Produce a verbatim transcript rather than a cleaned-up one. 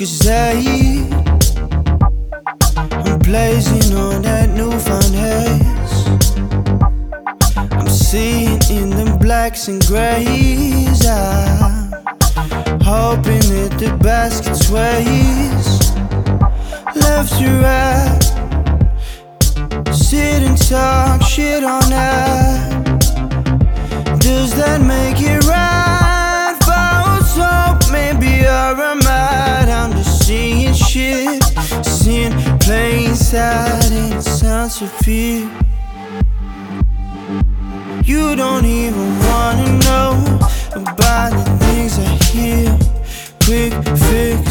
Lucozade. I'm blazing on that newfound haze. I'm seeing in them blacks and grays. I'm hoping that the basket sways left to right. Sit and talk shit on that. Does that make it right? False hope, maybe you're mad. I'm just seeing shit, seeing plain sight, and it sounds so fear. You don't even wanna know about the things I hear. Quick fix